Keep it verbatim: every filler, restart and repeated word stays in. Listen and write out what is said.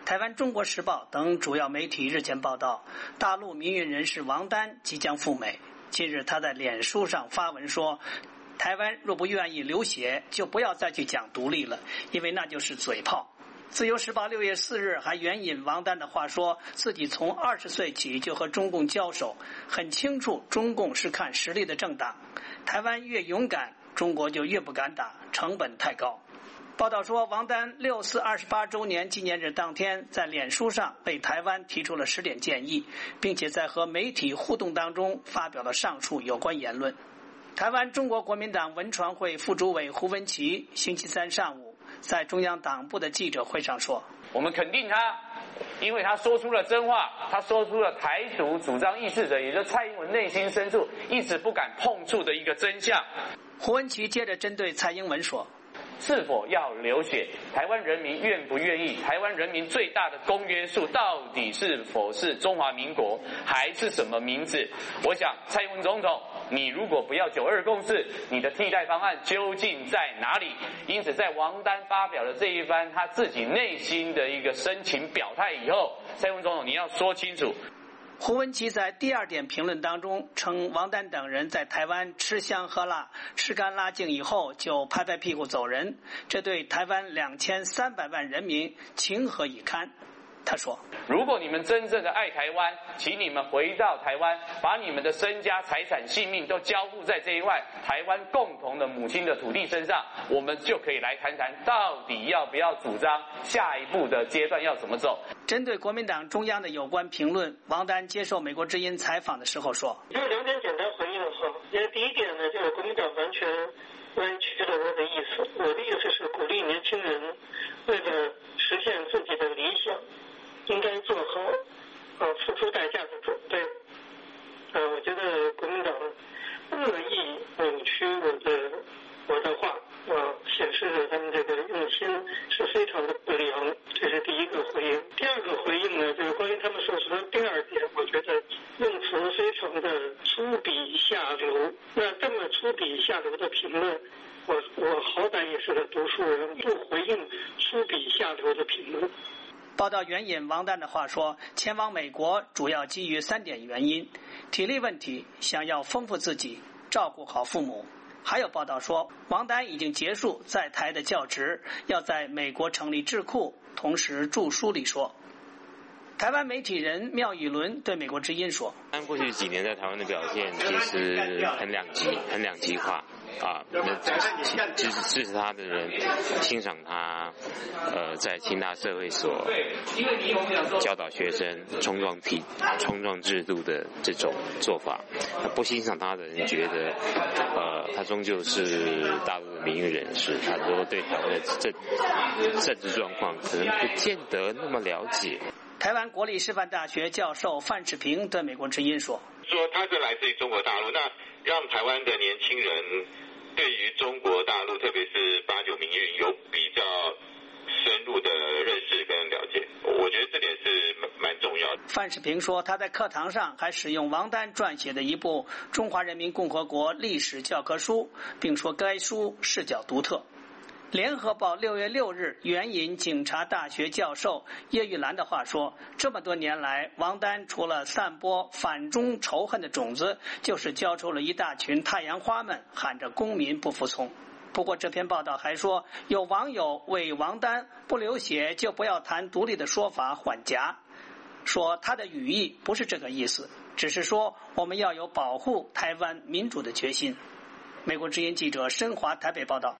台湾中国时报等主要媒体日前报道，大陆民运人士王丹即将赴美。近日他在脸书上发文说，台湾若不愿意流血，就不要再去讲独立了，因为那就是嘴炮。自由时报六月四日还援引王丹的话说，自己从二十岁起就和中共交手，很清楚中共是看实力的政党，台湾越勇敢，中国就越不敢打，成本太高。报道说，王丹六四二十八周年纪念日当天，在脸书上为台湾提出了十点建议，并且在和媒体互动当中发表了上述有关言论。台湾中国国民党文传会副主委胡文琦星期三上午在中央党部的记者会上说， 我们肯定他，因为他说出了真话，他说出了台独主张意识者，也就是蔡英文内心深处一直不敢碰触的一个真相。 胡文琦接着针对蔡英文说， 是否要流血？台湾人民愿不愿意？台湾人民最大的公约数到底是否是中华民国，还是什么名字？我想，蔡英文总统，你如果不要九二共识，你的替代方案究竟在哪里？因此，在王丹发表了这一番他自己内心的一个深情表态以后，蔡英文总统，你要说清楚。 胡文琦在第二点评论当中称，王丹等人在台湾吃香喝辣，吃干拉净以后就拍拍屁股走人，这对台湾两千三百万人民情何以堪？他说， 如果你们真正的爱台湾，请你们回到台湾，把你们的身家财产性命都交付在这一块台湾共同的母亲的土地身上，我们就可以来谈谈到底要不要主张下一步的阶段要怎么走。 针对国民党中央的有关评论，王丹接受美国之音采访的时候说， 就两点简单回应哈。因为第一点呢，就是国民党完全弯曲了我的意思，我的意思是鼓励年轻人为了实现自己的理想，应该做好呃付出代价的准备。呃，我觉得国民党恶意扭曲我的我的话，呃，显示着他们这个用心是非常的不良，这是第一个回应。第二个回应呢，就是关于他们所说的第二点，我觉得用词非常的粗鄙下流。那这么粗鄙下流的评论，我我好歹也是个读书人，不回应粗鄙下流的评论。 报道援引王丹的话说，前往美国主要基于三点原因：体力问题，想要丰富自己，照顾好父母。还有报道说，王丹已经结束在台的教职，要在美国成立智库，同时著书里说。台湾媒体人廖宇伦对美国之音说， 他过去几年在台湾的表现其实很两极，很两极化啊。那支持支持他的人欣赏他，呃，在清大社会所教导学生冲撞体冲撞制度的这种做法，不欣赏他的人觉得，呃，他终究是大陆的民运人士，他如果对台湾的政政治状况可能不见得那么了解。 台湾国立师范大学教授范世平对美国之音说， 说他是来自于中国大陆，那让台湾的年轻人对于中国大陆，特别是八九民运有比较深入的认识跟了解，我觉得这点是蛮重要的。 范世平说，他在课堂上还使用王丹撰写的一部《中华人民共和国历史教科书》，并说该书视角独特。联合报六月六日援引警察大学教授叶玉兰的话说，这么多年来，王丹除了散播反中仇恨的种子，就是教出了一大群太阳花们喊着公民不服从。不过这篇报道还说，有网友为王丹不流血就不要谈独立的说法缓颊，说他的语义不是这个意思，只是说我们要有保护台湾民主的决心。美国之音记者申华台北报道。